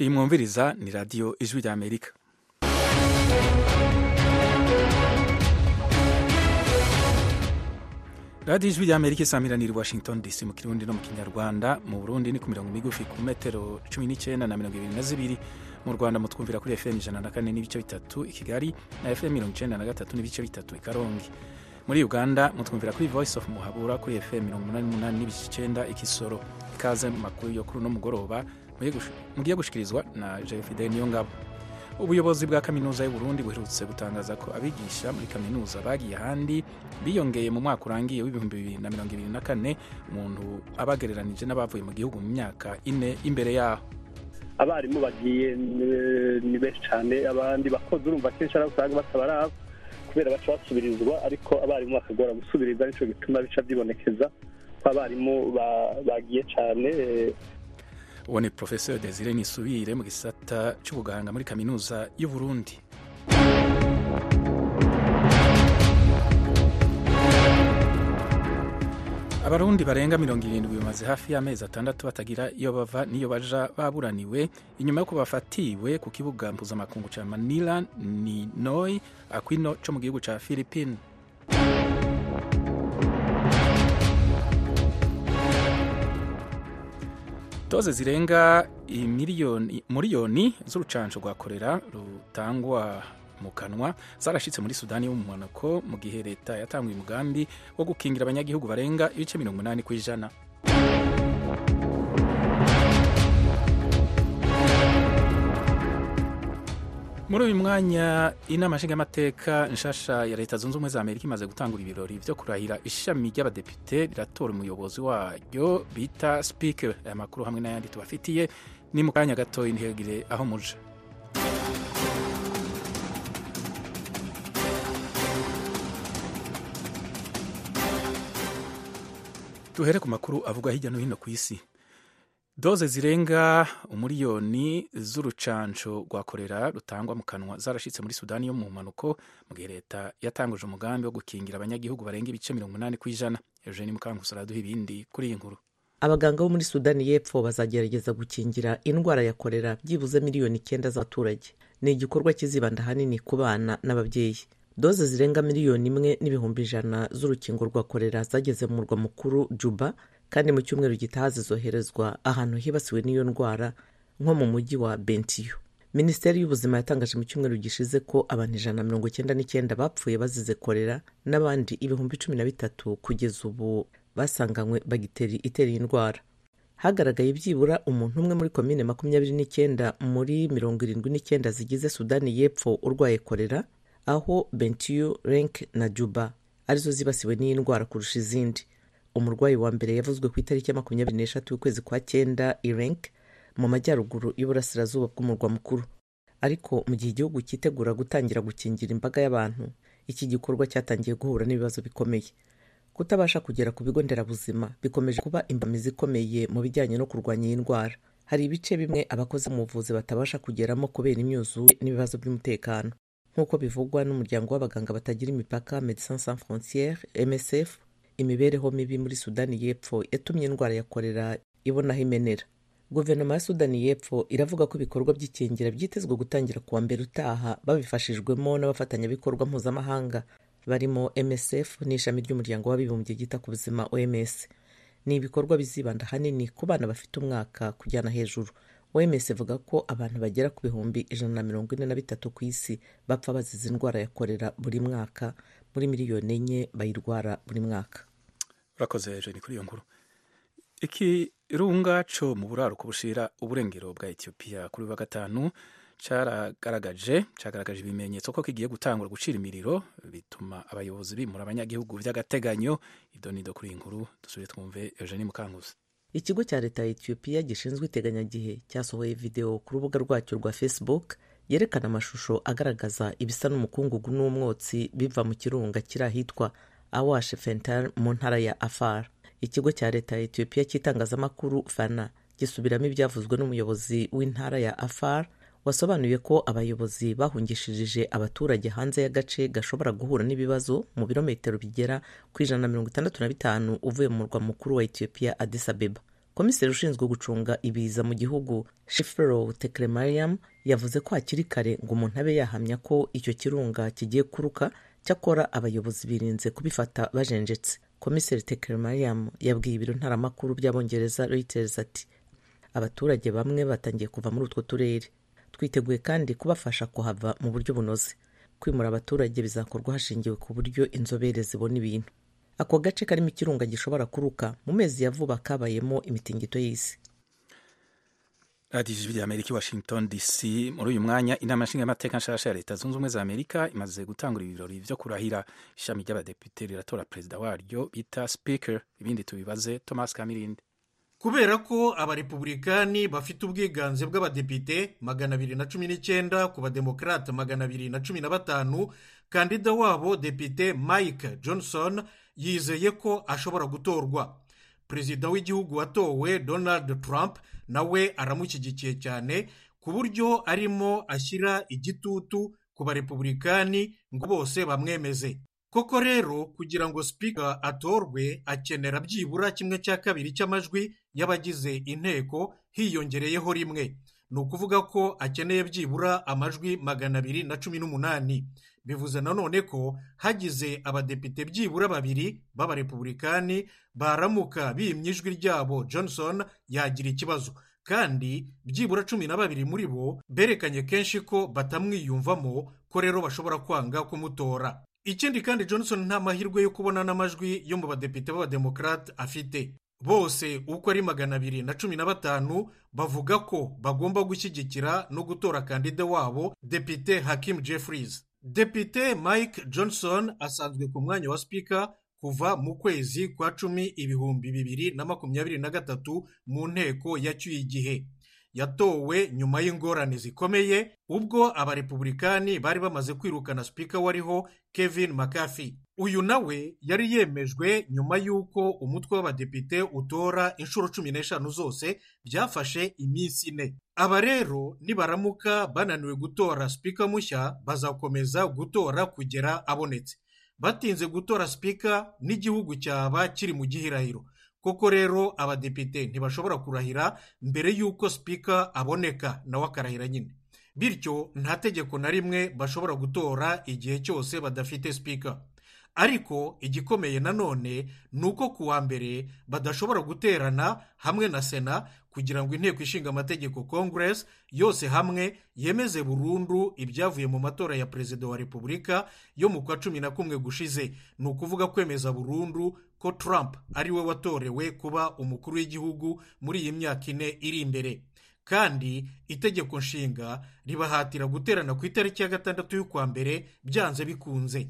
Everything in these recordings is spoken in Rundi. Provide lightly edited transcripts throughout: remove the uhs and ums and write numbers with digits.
iyi mwumviriza ni radiyo ijwi rya amerika. radiyo ijwi rya amerika isamiraniye i washington dc mu kirundi no mu kinyarwanda. Mu burundi ni ku mirongo migufi ku metero 19 na 22, mu rwanda mutwumvira kuri fm 104 n'ibice bitatu i kigali na fm 93 n'ibice bitatu i karongi. Muri uganda mutwumvira kuri voice of muhabura kuri fm 88 n'ibice 9 i kisoro. Ikaze mu makuru yo kuri no mugoroba mugiye gushikirizwa na Jefide Niyongabo. Ubuyobozi bwa kaminuza y'u Burundi buherutse gutangaza ko abigisha muri kaminuza bagiye ahandi biyongeye mu mwaka urangiye w'2024, umuntu abagereranije n'abavuye mu gihugu mu myaka 4 imbere yaho. Abarimu bagiye ni benshi cyane, abandi bakoze urumva kenshi usanga batabaraba kubera baca basubirizwa, ariko abarimu bakagora gusubiriza, nico gituma bica byibonekeza ko abarimu bagiye cyane. Uwo ni Professeur Desire Nisubire mu gisata cy'ubuganga muri kaminuza y'u Burundi. Abarundi barenga 70 bamaze hafi y'amezi 6 batagira iyo bava niyo baja baburaniwe inyuma yo kubafatiwe ku kibuga mpuzamakungu ca Manila ni Noi Aquino cyo mu gihugu ca Philippines. Doze zirenga miliyoni z'urucanco rwa korera rutangwa mu kanwa zarashitse muri Sudani y'umumanuko mu gihe leta yatanguye umugambi wo gukingira abanyagihugu barenga ibice 80%. Muri uyu mwanya inama nshingamateka nshasha ya Leta Zunze Ubumwe za Amerika imaze gutangura ibirori byo kurahira ishami ry'abadepite riratora umuyobozi waryo bita speaker. Aya makuru hamwe n'ayandi tubafitiye ni mu kanya gato, intihegire aho muje. Duhere ku makuru avuga hirya no hino ku isi. Doze zirenga umiliyoni z'urucanco rwa korera rutangwa mu kanwa zarashitse muri Sudani yo mu mpanuko mu gihe leta yatanguje umugambi wo gukingira abanyagihugu barenga ibice 80%. Eugene Mukankusi araduha ibindi kuri iyi nkuru. Abaganga bo muri Sudani y'Epfo bazagerageza gukingira indwara ya korera byibuze miliyoni 9 z'abaturage. Ni igikorwa kizibanda hanini ku bana n'ababyeyi. Doze zirenga miliyoni 1,100,000 z'urukingo rwa korera zageze mu murwa mukuru Juba, kandi mu cyumweru gitaha zizoherezwa ahantu hibasiwe n'iyo ndwara nko mu mujyi wa Bentiu. Minisiteri y'ubuzima yatangaje mu cyumweru gishize ko abantu 199 bapfuye bazize korera n'abandi 13,000 kugeza ubu basanganywe bagiteri itera indwara. Hagaragaye byibura umuntu umwe muri komine 29 muri 79 zigize Sudani y'Epfo urwaye korera, aho Bentiu, Renk na Juba arizo zibasiwe n'iyi ndwara kurusha izindi. Umurwayi wa mbere yavuzwe ku itariki ya 23 y'ukwezi kwa 9 i Renk mu majyaruguru y'uburasirazuba bw'umurwa mukuru. Ariko mu gihe igihugu cyitegura gutangira gukingira imbaga y'abantu, iki gikorwa cyatangiye guhura n'ibibazo bikomeye. Kutabasha kugera ku bigo nderabuzima bikomeje kuba imbamizi ikomeye mu bijyanye no kurwanya iyi ndwara. Hari ibice bimwe abakozi mu buvuzi batabasha kugeramo kubera imyuzure n'ibibazo by'umutekano, nk'uko bivugwa n'umuryango w'abaganga batagira imipaka Médecins Sans Frontières MSF. Imibereho mibi muri Sudani y'Epfo yatumye indwara ya korera ibonaho imenera. Guverinoma ya Sudani y'Epfo iravuga ko ibikorwa by'ikingira byitezwe gutangira kuwa mbere utaha babifashijwemo n'abafatanyabikorwa mpuzamahanga barimo MSF n'ishami ry'umuryango w'abibumbye ryita ku buzima OMS. Ni ibikorwa bizibanda hanini ku bana bafite umwaka kujyana hejuru. OMS ivuga ko abantu bagera ku bihumbi 143 ku isi bapfa bazize indwara ya korera buri mwaka, muri miliyoni 4 bayirwara buri mwaka. Urakoze Eugene kuri iyo nkuru. Ikirunga cyo mu buraruko bushira uburengero bwa Ethiopia kuri wa gatanu cyagaragaje ibimenyetso ko kigiye gutangura gucira imiriro, bituma abayobozi bimura abanyagihugu by'agateganyo. Idonido kuri iyi nkuru dusubire twumve Eugene Mukankusi. Ikigo cya leta ya Ethiopia gishinzwe iteganyagihe cyasohoye video ku rubuga rwacyo rwa Facebook yerekana amashusho agaragaza ibisa n'umukungugu n'umwotsi biva mu kirunga kiri ahitwa Awash Fentar mu ntara ya Afar. Ikigo cya leta ya Ethiopia cy'itangazamakuru Fana gisubiramo ibyavuzwe n'umuyobozi w'intara ya Afar, wasobanuye ko abayobozi bahungishije abaturage hanze y'agace gashobora guhura n'ibibazo mu birometero bigera ku 165 uvuye mu murwa mukuru wa Ethiopia Addis Abeba. komiseri ushinzwe gucunga ibiza mu gihugu Shifro Tekremariam yavuze ko hakiri kare ngo umuntu abe yahamya ko icyo kirunga kigiye kuruka, cyakora abayobozi birinze kubifata bajenjetse. Komiseri Tekremariam yabwiye ibiro ntaramakuru by'Abongereza Reuters ati abaturage bamwe batangiye kuva muri utwo turere, twiteguye kandi kubafasha kuhava mu buryo bunoze. Kwimura abaturage bizakorwa hashingiwe ku buryo inzobere zibona ibintu. Ako gace karimo ikirunga gishobora kuruka mu mezi ya vuba kabayemo imitingito y'isi. radiyo ijwi ry'Amerika i Washington DC. Muri uyu mwanya inama nshingamateka nshasha ya leta zunze ubumwe za Amerika imaze gutangura ibirori vyo kurahira. Ishami ry'abadepite riratora perezida waryo bita speaker. Ibindi tubibaze Thomas Kamirindi. Kubera ko abarepublikani bafite ubwiganze bw'abadepite 219 ku bademokrate 215, kandida wabo depite Mike Johnson yizeye ko ashobora gutorwa. Perezida w'igihugu watowe Donald Trump nawe aramushyigikiye cyane ku buryo arimo ashyira igitutu ku barepublikani ngo bose bamwemeze. Koko rero kugira ngo speaker atorwe akenera byibura 1/2 cy'amajwi y'abagize inteko hiyongereyeho rimwe. Ni ukuvuga ko akeneye byibura amajwi 218. Bivuze nanone ko hagize abadepite byibura 2 b'abarepublikani baramuka bimye ijwi ryabo, Johnson yagira ikibazo, kandi byibura 12 muri bo berekanye kenshi ko batamwiyumvamo, ko rero bashobora kwanga kumutora. Ikindi kandi Johnson nta mahirwe yo kubona n'amajwi yo mu badepite b'abademokrate afite. Bose uko ari 215 bavuga ko bagomba gushyigikira no gutora kandida wabo depite Hakeem Jeffries. Depite Mike Johnson asanzwe ku mwanya wa speaker kuva mu kwezi kwa 10 2023 mu nteko yacyuye igihe. Yatowe nyuma y'ingorane zikomeye ubwo abarepublikani bari bamaze kwirukana speaker wariho Kevin McCarthy. Uyu nawe yari yemejwe nyuma y'uko umutwe w'abadepite utora inshuro 15 zose byafashe iminsi 4. Aba rero nibaramuka bananiwe gutora speaker mushya bazakomeza gutora kugera abonetse. Batinze gutora speaker n'igihugu cyaba kiri mu gihirahiro. Koko rero abadepite ntibashobora kurahira mbere y'uko speaker aboneka nawe akarahira nyine. Bityo nta tegeko na rimwe bashobora gutora igihe cyose badafite speaker. Ariko igikomeye nanone ni uko kuwa mbere badashobora guterana hamwe na Sena kugira ngo inteko ishinga amategeko Congress yose hamwe yemeze burundu ibyavuye mu matora ya perezida wa Repubulika yo mu kwa 11 gushize. Ni ukuvuga kwemeza burundu ko Trump ari we watorewe kuba umukuru w'igihugu muri iyi myaka 4 iri imbere. Kandi itegeko nshinga ribahatira guterana ku itariki ya 6 y'ukwa mbere byanze bikunze.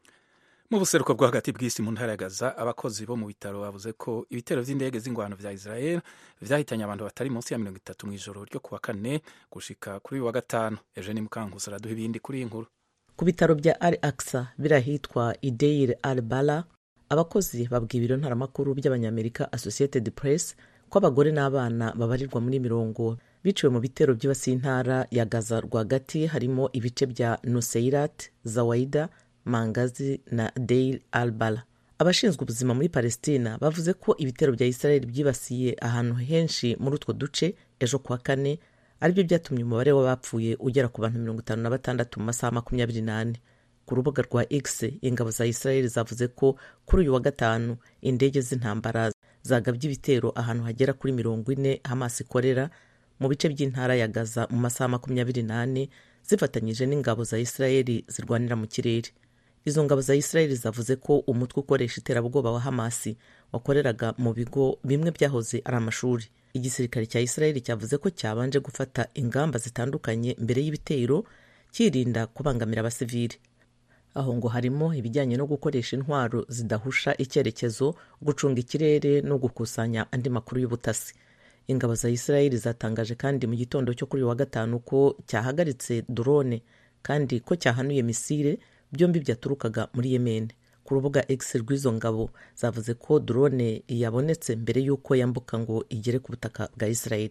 Mu buseruko bwo hagati bw'isi mu ntara ya Gaza, abakozi bo mu bitaro bavuze ko ibitero vy'indege z'ingwano vya Israel vyahitanye abantu batari munsi ya 30 mu ijoro ryo kuwa 4 gushika kuri wa 5. Eugene Mukankusi araduha ibindi kuri iyi nkuru. Ku bitaro bya Al Aqsa birahitwa Ideir al-Bala, abakozi babwiye ibiro ntaramakuru by'Abanyamerika Associated Press ko abagore n'abana babarirwa muri 100 biciwe mu bitero by'ibasi intara ya Gaza rwagati, harimo ibice bya Nuseirat, Zawaida, Mangazi na Deir al-Bala. Abashinzwe ubuzima muri Palestina bavuze ko ibitero bya Israel byibasiye ahantu henshi muri utwo duce ejo kwa 4 aribyo byatumye umubare w'abapfuye ugera ku bantu 56 mu masaha 24. Ku rubuga rwa X, ingabo za Israel zavuze ko kuri uyu wa 5 indege z'intambara zagabye ibitero ahantu hagera kuri 40 Hamas ikorera mu bice by'intara ya Gaza mu masaha 28 zifatanyije n'ingabo za Israel zirwanira mu kirere. Izo ngabo za Israel zavuze ko umutwe ukoresha iterabwoba wa Hamas wakoreraga mu bigo bimwe byahoze ari amashuri. Igisirikare cya Israel cyavuze ko cyabanje gufata ingamba zitandukanye mbere y'ibitero kirinda kubangamira abasivili. Aho ngo harimo ibijyanye no gukoresha intwaro zidahusha icyerekezo, gucunga ikirere no gukusanya andi makuru y'ubutasi. Ingabo za Israel zatangaje kandi mu gitondo cyo kuri wa 5 ko cyahagaritse drone kandi ko cyahanuye misile byombi byaturukaga muri Yemen. Ku rubuga X rw'izo ngabo zavuze ko drone yabonetse mbere y'uko yambuka ngo igere ku butaka bwa Israel.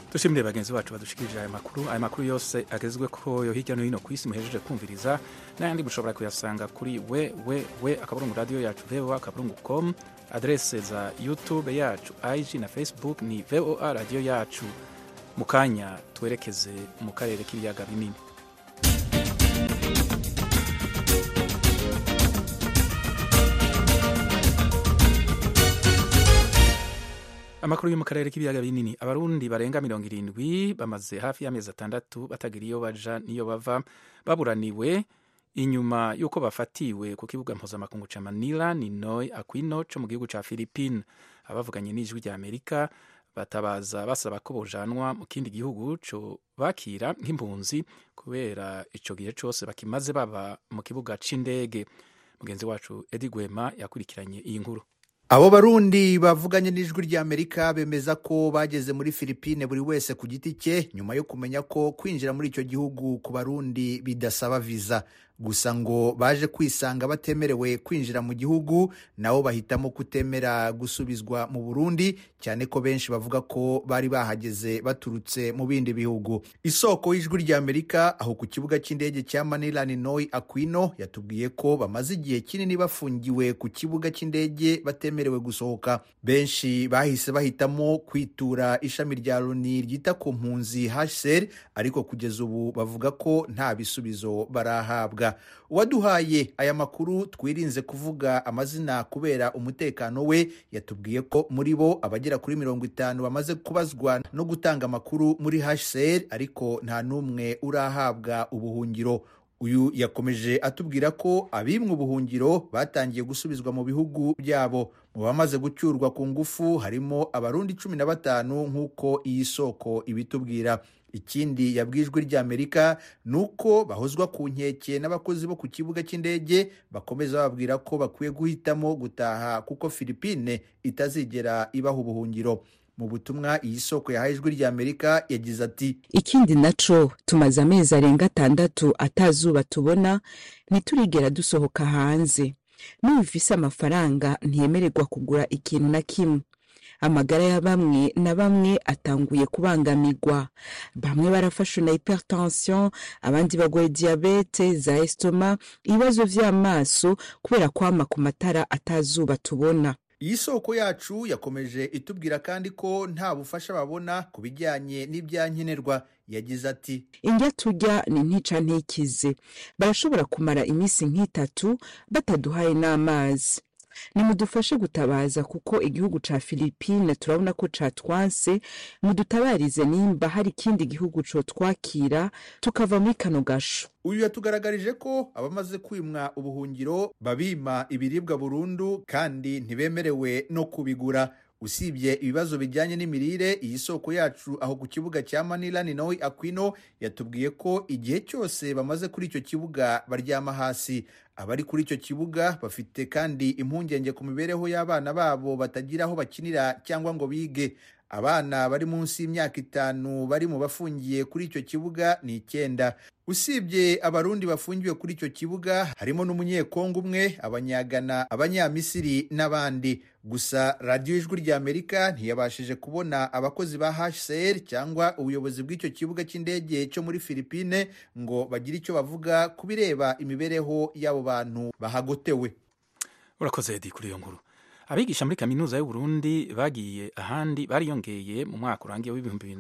dushimire bagenzi bacu badushikirije aya makuru yose agezwe ko yo hirya no hino ku isi muhejeje kumviriza n'ayandi mushobora kuyasanga kuri www.radioyacu.com, adrese za YouTube yacu, IG na Facebook ni VOA radio yacu. Mu kanya twerekeze mu karere k'ibiyaga binini. Amakuru yo mu karere k'ibiyaga binini. Abarundi barenga 70 bamaze hafi y'amezi 6 batagira iyo baja niyo bava, baburaniwe inyuma yuko bafatiwe ku kibuga mpuzamakungu ca Manila Ninoy Aquino co mu gihugu ca Philippines. Abavuganye n'ijwi rya Amerika batabaza basaba ko bojanwa mu kindi gihugu co bakira nk'impunzi kubera ico gihe cose bakimaze baba mu kibuga c'indege. Mugenzi wacu Edi Gwema yakurikiranye iyi nkuru. Abo barundi bavuganye n'ijwi rya Amerika bemeza ko bageze muri Philippines buri wese ku giti cye nyuma yo kumenya ko kwinjira muri icyo gihugu ku barundi bidasaba visa. Gusa ngo baje kwisanga batemerewe kwinjira mu gihugu, nabo bahitamo kutemera gusubizwa mu Burundi, cyane ko benshi bavuga ko bari bahageze baturutse mu bindi bihugu. Isoko y'ijwi rya Amerika aho ku kibuga cy'indege cya Manila Ninoy Aquino yatubwiye ko bamaze igihe kinini bafungiwe ku kibuga cy'indege batemerewe gusohoka. Benshi bahise bahitamo kwitura ishami rya Loni ryita ku mpunzi HCR, ariko kugeza ubu bavuga ko nta bisubizo barahabwa. Uwaduhaye aya makuru twirinze kuvuga amazina kubera umutekano we, yatubwiye ko muri bo abagera kuri 50 bamaze kubazwa no gutanga amakuru muri HCR, ariko nta numwe urahabwa ubuhungiro. Uyu yakomeje atubwira ko abimwe ubuhungiro batangiye gusubizwa mu bihugu byabo. Mu bamaze gucyurwa ku ngufu harimo abarundi 15 nk'uko iyi soko ibitubwira. Ikindi yabwijwe rya Amerika nuko bahozwa ku nkeke n'abakozi bo ku kibuga cy'indege, bakomeza babwira ko bakwiye guhitamo gutaha kuko Philippines itazigera ibaha ubuhungiro. Mu butumwa iyi soko yahaye ijwi rya Amerika yagize ati: ikindi naco tumaze amezi arenga 6 atazuba tubona, ntiturigera dusohoka hanze. N'ubifise amafaranga ntiyemererwa kugura ikintu na kimwe. Amagara ya bamwe na bamwe atanguye kubangamirwa. Bamwe barafashwe na hypertension, abandi bagwaye diabete, za estoma, ibibazo vy'amaso kubera kwama ku matara atazuba tubona. Iyi soko yacu yakomeje itubwira kandi ko nta bufasha babona ku bijyanye n'ibyankenerwa. Yagize ati: indya turya ni ntica ntikize. Barashobora kumara iminsi nk'itatu bataduhaye n'amazi. Nimudufashe gutabaza kuko igihugu ca Philippines turabona ko catwanse, mudutabarize nimba hari ikindi gihugu co twakira tukava muri kano gasho. Uyu yatugaragarije ko abamaze kwimwa ubuhungiro babima ibiribwa burundu kandi ntibemerewe no kubigura. Usibye ibibazo bijyanye n'imirire, iyi soko yacu aho ku kibuga cya Manila Ninoy Aquino yatubwiye ko igihe cyose bamaze kuri icyo kibuga baryama hasi. Abari kuri icyo kibuga bafite kandi impungenge ku mibereho y'abana babo batagira aho bakinira cyangwa ngo bige. Abana bari munsi y'imyaka 5 bari mu bafungiye kuri icyo kibuga ni 9. Usibye abarundi bafungiwe kuri icyo kibuga harimo n'umunyekongo umwe, abanyagana, abanyamisiri n'abandi. Gusa radio ijwi rya Amerika ntiyabashije kubona abakozi ba HCR cyangwa ubuyobozi bw'icyo kibuga cy'indege cyo muri Philippines ngo bagire icyo bavuga kubireba imibereho y'abo bantu bahagotewe. Urakoze Edi kuri iyo nkuru. Abigisha muri kaminuza y'u Burundi bagiye ahandi bariyongeye mu mwaka urangiye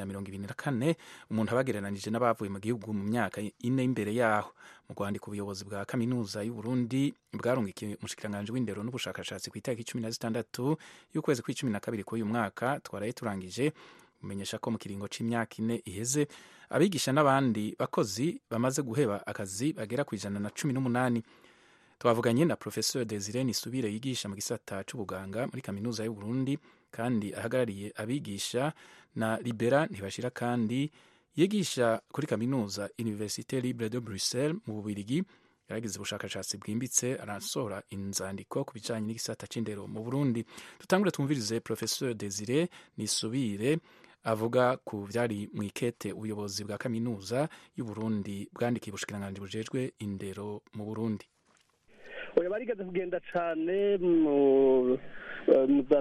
w'2024, umuntu abagereranije n'abavuye mu gihugu mu myaka 4 imbere yaho. Mu Rwanda ku buyobozi bwa kaminuza y'u Burundi bwarungikiye umushikiranganje w'indero n'ubushakashatsi ku itariki 16 y'ukwezi kwa 12 k'uyu mwaka twaraye turangije, umenyesha ko mu kiringo c'imyaka 4 iheze abigisha n'abandi bakozi bamaze guheba akazi bagera ku 118. Twavuganye na Professeur Desire Nisubire yigisha mu gisata c'ubuganga muri kaminuza y'u Burundi kandi ahagarariye abigisha, na Libera Ntibashira kandi yigisha kuri kaminuza Université Libre de Bruxelles mu Bubiligi. Yaragize ubushakashatsi bwimbitse, arasohora inzandiko ku bijanye n'igisata c'indero mu Burundi. Tutangure tumvirize Professeur Desire Nisubire avuga ku vyari mu ikete ubuyobozi bwa kaminuza y'u Burundi bwandikiye ubushikiranganje bujejwe indero mu Burundi. oya barigeze kugenda cyane mu za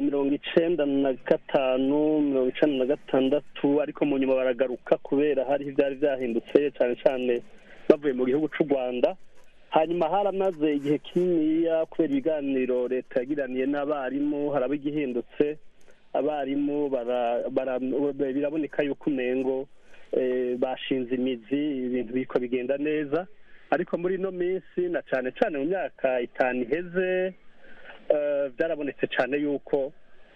1995 1996 ariko mu nyuma baragaruka kubera hari ibyari byahindutse cyane cyane bavuye mu gihugu cy'u Rwanda. Hanyuma haramaze igihe kininiya kubera ibiganiro leta yagiraniye n'abarimu haraba igihindutse, abarimu biraboneka yuko umengo bashinze imizi, ibintu biriko bigenda neza. Ariko muri ino minsi na cyane cyane mu myaka 5 iheze byarabonetse cyane yuko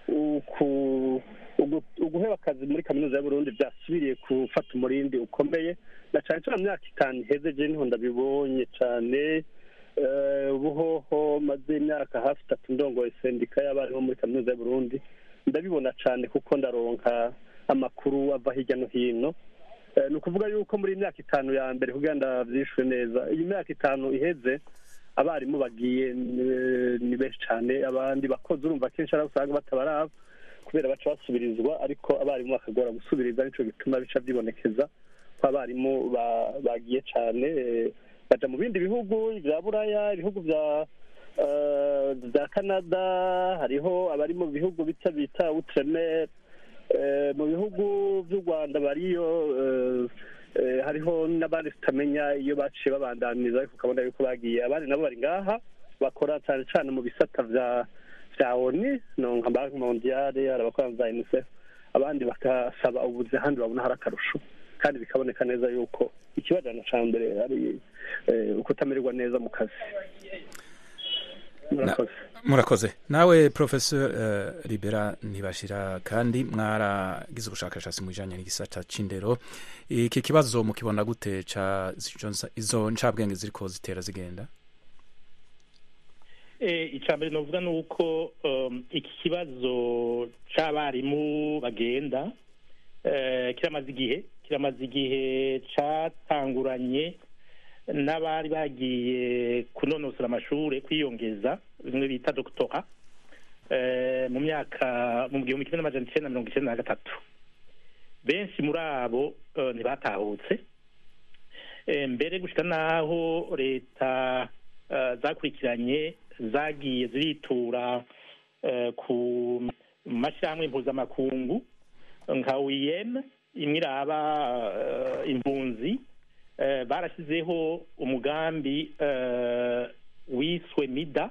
uguheba akazi muri kaminuza y'Uburundi byasubiriye gufata umurindi ukomeye, na cyane cyane mu myaka 5 iheze je niho ndabibonye cyane. Ubuhoho maze imyaka hafi 3 ndongoye sendika y'abarimu muri kaminuza y'Uburundi, ndabibona cyane kuko ndaronka amakuru ava hirya no hino. Ni ukuvuga yuko muri imyaka 5 ya mbere kugira ndavyishwe neza, iyi myaka 5 iheze abarimu bagiye ni benshi cyane, abandi bakoze urumva kenshi usanga batabaraba kubera baca basubirizwa, ariko abarimu bakagora gusubiriza, nico gituma bica byibonekeza ko abarimu bagiye cyane baja mu bindi bihugu vya Buraya, ibihugu vya Canada, hariho abari mu bihugu bita Outre-mer, mu bihugu by'u Rwanda bariyo, hariho n'abandi tutamenya iyo baciye babandaniza, ariko ukabona yuko bagiye. Abandi nabo bari ngaha bakora cyane cyane mu bisata vya ONU, nka Banki Mondiale, abakora za UNICEF, abandi bakasaba ubuzi ahandi babona hari akarusho, kandi bikaboneka neza yuko ikibajana ca mbere ari ukutamererwa neza mu kazi. Murakoze. Nawe Professor Libera Ntibashira, kandi mwaragize ubushakashatsi mu bijanye n'igisata c'indero, iki kibazo mukibona gute ca izo ncabwenge ziriko zitera zigenda? Icambere novuga nuko iki kibazo c'abarimu bagenda kiramaze igihe catanguranye n'abari bagiye kunonosora amashure kwiyongeza, bimwe bita doctora, mu myaka mu 1993. Benshi muri abo ntibatahutse, mbere gushika naho leta zakurikiranye zagiye ziritura ku mashyirahamwe mpuzamakungu nka OIM, imwe iraba impunzi. Barashyizeho umugambi wiswe MIDA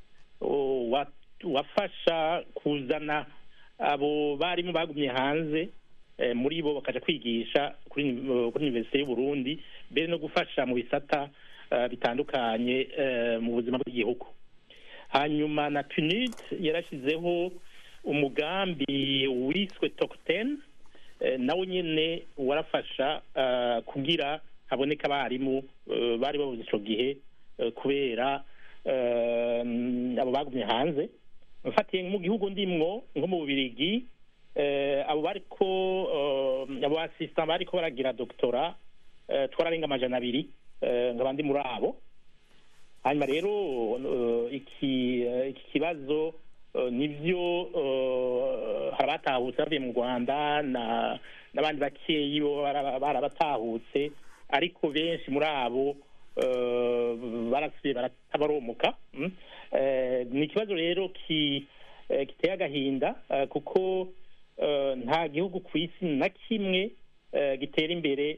wafasha kuzana abo barimu bagumye hanze, muri bo bakaja kwigisha kuri Universite y'Uburundi, mbere no gufasha mu bisata bitandukanye mu buzima bw'igihugu. Hanyuma na PNUD yarashyizeho umugambi wiswe TOC10, nawo nyene warafasha kugira haboneka abarimu bari babuze ico gihe kubera abo bagumye hanze. Mfatiye mu gihugu ndimwo nko mu Bubiligi, abo bariko abo assistant bariko baragira doctora twararenga 200 nk'abandi muri abo. Hanyuma rero iki kibazo nivyo harabatahutse bavuye mu Rwanda n'abandi bakeyi bo barabatahutse, ariko benshi muri abo barasubiye baratabaromuka. Ni ikibazo rero kiteye agahinda, kuko nta gihugu ku isi na kimwe gitera imbere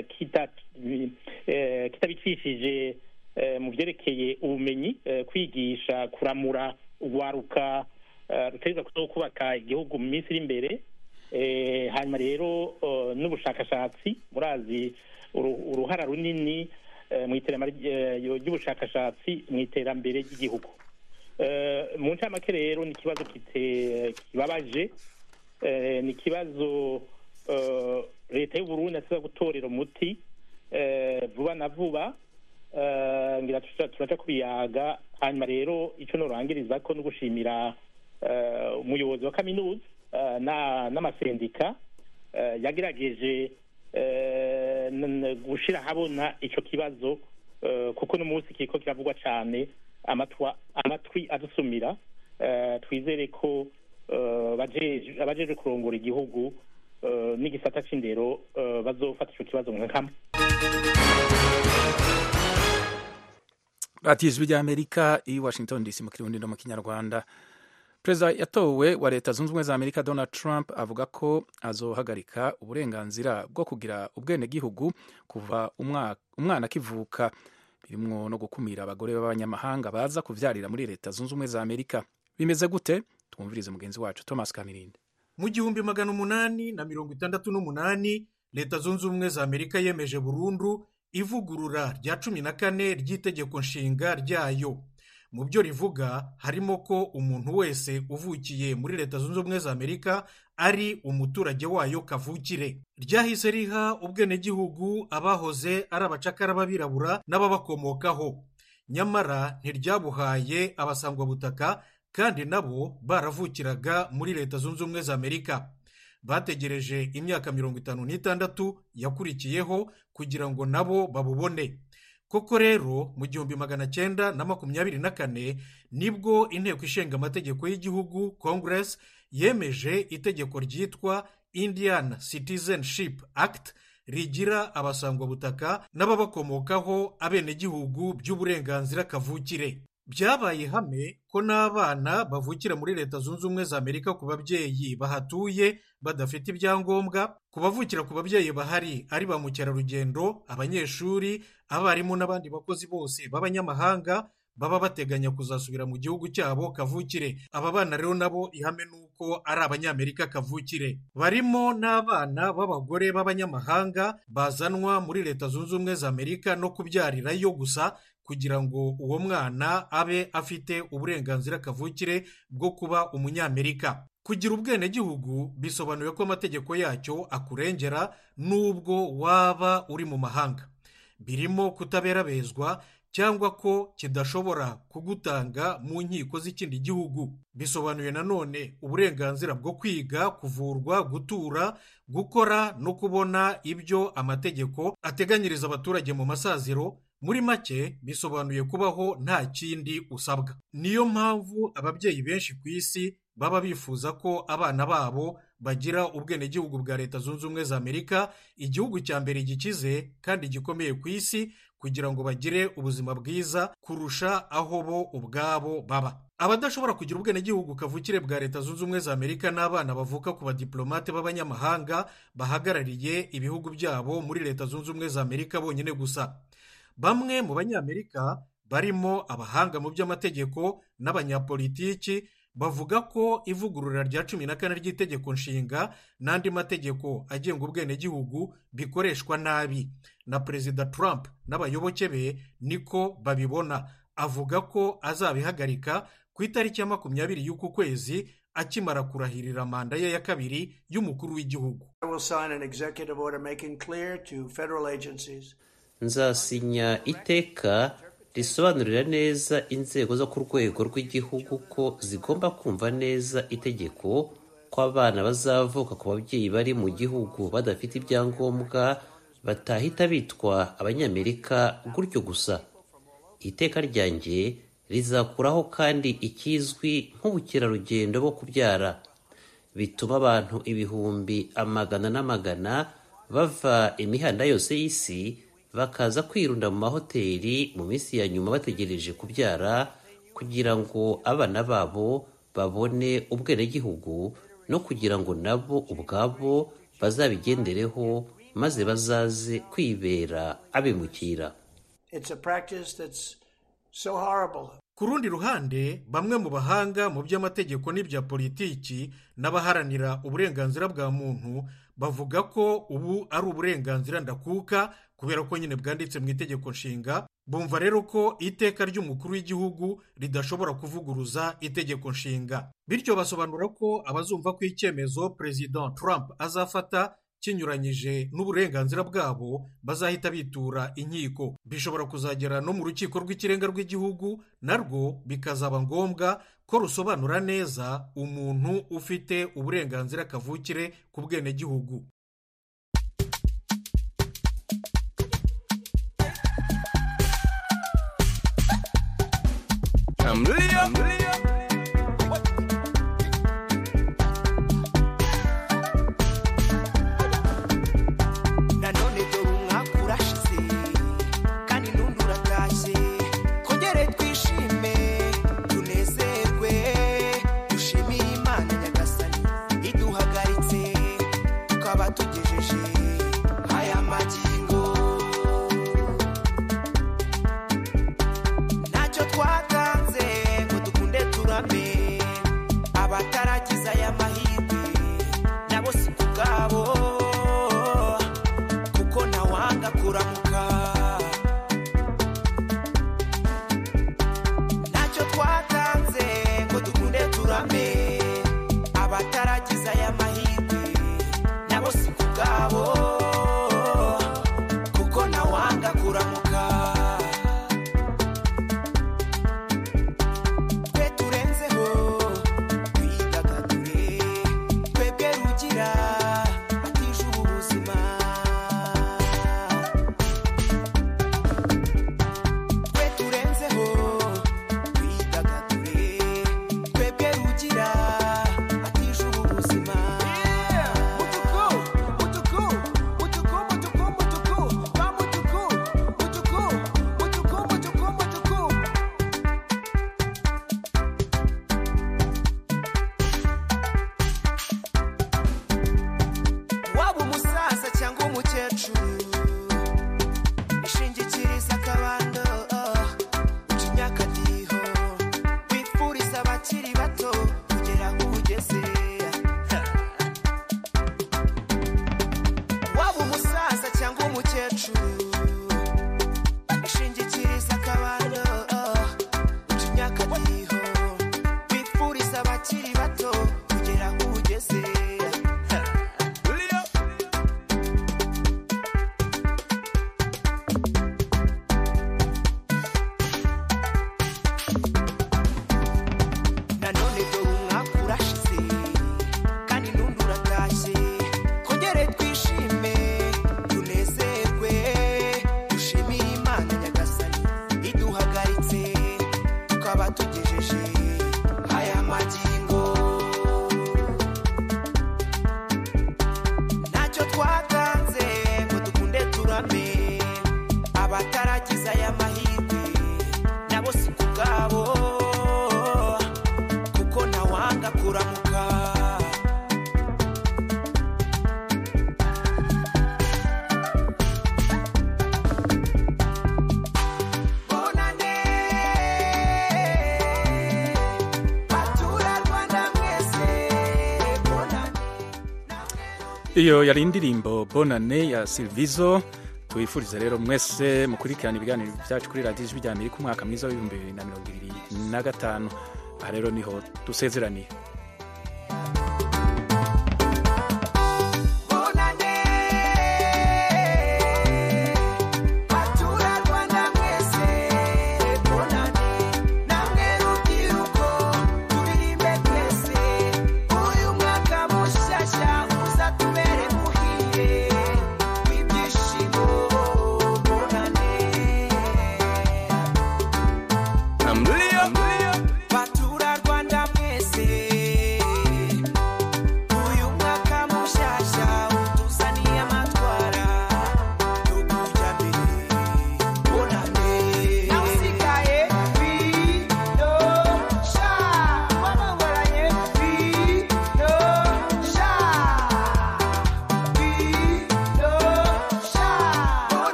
kitabicishije mu byerekeye ubumenyi, kwigisha, kuramura urwaruka rutegerezwa kuzokubaka igihugu mu minsi iri imbere. Hanyuma rero n'ubushakashatsi, murazi uruhara runini mu iterambere ry'ubushakashatsi mu iterambere ry'igihugu. Mu ncamake rero ni ikibazo kibabaje, ni ikibazo leta y'Uburundi asiba gutorera umuti vuba na vuba, ngira turaca kubiyaga. Hanyuma rero ico norangiriza ko no gushimira umuyobozi wa kaminuza n'amasendika yagerageje gushira habona ico kibazo, kuko n'umunsi kiriko kiravugwa cane, amatwi adusumira. Twizere ko abajeje kurongora igihugu n'igisata c'indero bazofata ico kibazo nka kamwe. radiyo ijwi ry'amerika i washington dc mu kirundi no mu kinyarwanda. perezida yatowe wa leta zunze ubumwe za amerika Donald Trump avuga ko azohagarika uburenganzira bwo kugira ubwenegihugu kuva umwana akivuka, birimwo no gukumira abagore b'abanyamahanga baza kuvyarira muri leta zunze ubumwe za amerika. Bimeze gute? Twumvirize mugenzi wacu Thomas Kamirinde. Mu 1868 leta zunze ubumwe za amerika yemeje burundu ivugurura rya 14 ry'itegeko nshinga ryayo. Mu byo rivuga harimo ko umuntu wese uvukiye muri leta zunze ubumwe za amerika ari umuturage wayo kavukire. Ryahise riha ubwenegihugu abahoze ari abacakara b'abirabura n'ababakomokaho, nyamara ntiryabuhaye abasangwabutaka kandi nabo baravukiraga muri leta zunze ubumwe za amerika. Bategereje imyaka 56 yakurikiyeho kugira ngo nabo babubone. Koko rero mu 1924 nibwo inteko ishinga amategeko y'igihugu Congress yemeje itegeko ryitwa Indian Citizenship Act rigira abasangwabutaka n'ababakomokaho abenegihugu by'uburenganzira kavukire. Byabaye ihame ko n'abana bavukira muri leta zunze ubumwe za amerika ku babyeyi bahatuye badafite ibyangombwa, ku bavukira ku babyeyi bahari ari ba mukerarugendo, abanyeshuri, abarimu n'abandi bakozi bose b'abanyamahanga baba bateganya kuzasubira mu gihugu cyabo kavukire. Aba bana rero nabo ihame nuko ari abanyamerika kavukire. Barimo n'abana b'abagore b'abanyamahanga bazanwa muri leta zunze ubumwe za amerika no kubyarirayo gusa kugira ngo uwo mwana abe afite uburenganzira kavukire bwo kuba umunyamerika. Kugira ubwenegihugu bisobanuye ko amategeko yacyo akurengera nubwo waba uri mu mahanga. Birimo kutaberabezwa cyangwa ko kidashobora kugutanga mu nkiko z'ikindi gihugu. Bisobanuye nanone uburenganzira bwo kwiga, kuvurwa, gutura, gukora no kubona ibyo amategeko ateganyiriza abaturage mu masaziro. Muri make bisobanuye kubaho nta kindi usabwa. Niyo mpamvu ababyeyi benshi ku isi baba bifuza ko abana babo bagira ubwenegihugu bwa leta zunze ubumwe za amerika, igihugu cya mbere gikize kandi gikomeye ku isi, kugira ngo bagire ubuzima bwiza kurusha aho bo ubwabo baba. Abadashobora kugira ubwenegihugu kavukire bwa leta zunze ubumwe za amerika n'abana bavuka ku badiplomate b'abanyamahanga bahagarariye ibihugu byabo muri leta zunze ubumwe za amerika bonyine gusa. Bamwe mu banyamerika barimo abahanga mu by'amategeko n'abanyapolitiki bavuga ko ivugurura rya 14 ry'itegeko nshinga n'andi mategeko agenga ubwenegihugu bikoreshwa nabi. Na Perezida Trump n'abayoboke be niko babibona. Avuga ko azabihagarika ku itariki ya 20 y'uku kwezi akimara kurahirira manda ye ya kabiri y'umukuru w'igihugu. Nzasinya iteka risobanurira neza inzego zo ku rwego rw'igihugu ko zigomba kumva neza itegeko ko abana bazavuka ku babyeyi bari mu gihugu badafite ibyangombwa batahita bitwa abanyamerika gutyo gusa. Iteka ryanjye rizakuraho kandi ikizwi nk'ubukerarugendo bwo kubyara, bituma abantu ibihumbi amagana n'amagana bava imihanda yose y'isi bakaza kwirunda mu mahoteli mu minsi ya nyuma bategereje kubyara kugira ngo abana babo babone ubwenegihugu no kugira ngo nabo ubwabo bazabigendereho maze bazaze kwibera abimukira. Ku rundi ruhande, bamwe mu bahanga mu by'amategeko n'ibya politiki n'abaharanira uburenganzira bwa muntu bavuga ko ubu ari uburenganzira ndakuka kubera ko nyine bwanditse mu itegeko nshinga. Bumva rero ko iteka ry'umukuru w'igihugu ridashobora kuvuguruza itegeko nshinga. Bityo basobanura ko abazumva ko icyemezo Perezida Trump azafata kinyuranyije n'uburenganzira bwabo bazahita bitura inkiko. Bishobora kuzagera no mu rukiko rw'ikirenga rw'igihugu, narwo bikazaba ngombwa ko rusobanura neza umuntu ufite uburenganzira kavukire ku bwenegihugu. Nanone dore umwaka urashize kandi n'undi uratashye, kongera umukecuru ishingikiriza akabando uca imyaka ndiho wifuriza abakiri bato kugera aho ugeze waba umusaza cyangwa umukecuru ishingikiriza akabando uca imyaka ndiho wifuriza abakiri bato kugera aho ugeze nanone dore umwaka urashize kandi n'undi uratashye kongere twishime tunezerwe dushimire imana nyagasani iduhagaritse tukaba tugejeje aya magingo ntacyo twatanze ngo dukunde turame abataragize aya mahirwe nabo si ku bwabo kuko ntawanga kuramuka bonane batura rwanda mwese bonane iyo yari indirimbo bonane ya Silvizo. Tubifuriza rero mwese mukurikirana ibiganiro byacu kuri radiyo ijwi ry'Amerika umwaka mwiza wa 2025. Aha rero niho dusezeraniye.